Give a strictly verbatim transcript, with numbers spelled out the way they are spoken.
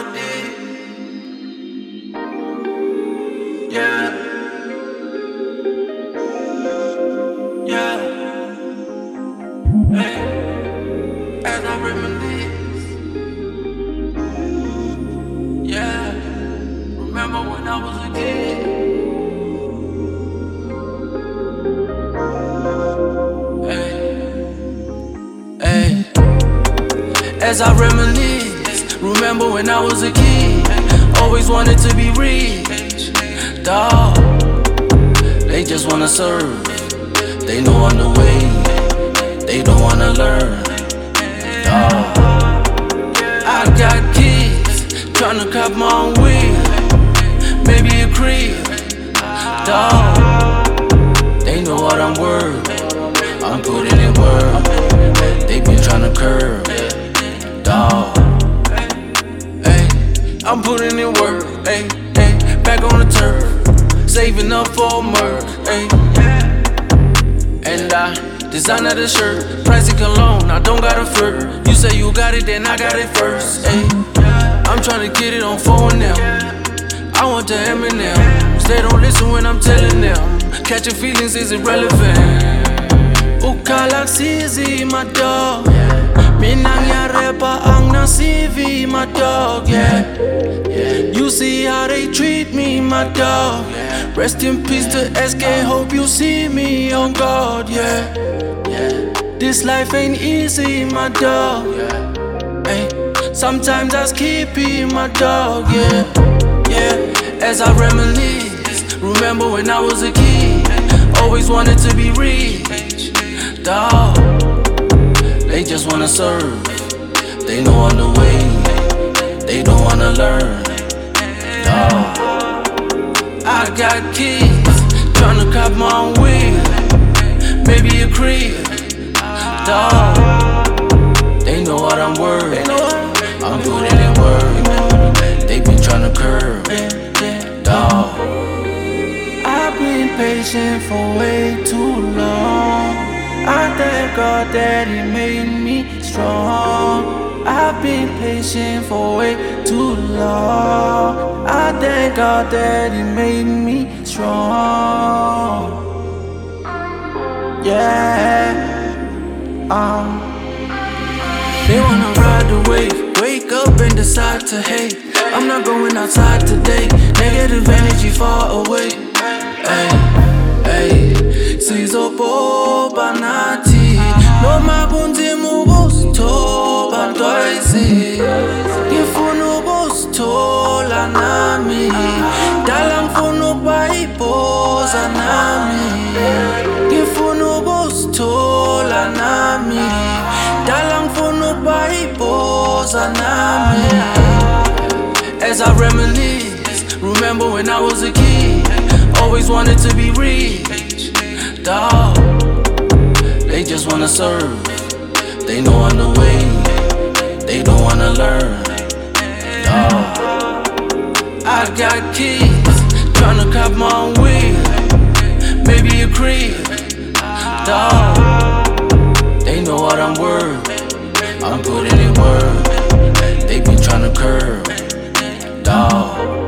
I did. Yeah. Yeah. Hey. As I reminisce. Yeah. Remember when I was a kid. Hey. Hey. As I reminisce, remember when I was a kid, always wanted to be rich, dawg. They just wanna serve, they know I'm the way, they don't wanna learn, dawg. I got kids, tryna cop my own wheel, maybe a crib, dawg. They know what I'm worth, I'm putting in work, they been tryna curb, dawg. Hey, I'm putting in work, hey, hey, back on the turf, saving up for a Merc, hey. And I design the shirt, pricey cologne, I don't got a flirt. You say you got it, then I got it first, hey. I'm tryna get it on phone now, I want the Eminem. They don't listen when I'm telling them, catching feelings is irrelevant. Ukala sizi, my dog. Minang ya rapper ang na C V, my dog, yeah. You see how they treat me, my dog. Rest in peace to S K, hope you see me on God, yeah. This life ain't easy, my dog. Ay, sometimes I keep it, my dog, yeah. Yeah, as I reminisce, remember when I was a kid, always wanted to be rich, dawg. They just wanna serve, they know I'm the way, they don't wanna learn, dawg. I got kids, tryna cop my own wheel, maybe a crib, dawg. They know what I'm worth, I'm putting in work, they been tryna curb, dawg. I've been patient for way too long, I thank God that He made me strong. I've been patient for way too long, I thank God that He made me strong. Yeah. Um. They wanna ride the wave, wake up and decide to hate. I'm not going outside today, negative energy far away. Ay, ay. Sizopo banati, no mabunzi mubusto bantoisi. Ngifuna ubusithola nami, dala ngifuna ukubayipoza nami. Ngifuna ubusithola nami, dala ngifuna ukubayipoza nami. As I reminisce, remember when I was a kid, always wanted to be rich, dawg. They just wanna serve, they know I'm the way, they don't wanna learn, dawg. I got kids, tryna cop my own wheel, maybe a crib, dawg. They know what I'm worth, I'm putting in work, they been tryna curb, dawg.